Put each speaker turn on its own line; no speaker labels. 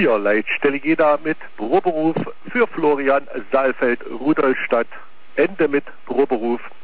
4 Leitstelle jeder mit Proberuf für Florian Saalfeld, Rudolstadt. Ende mit Proberuf.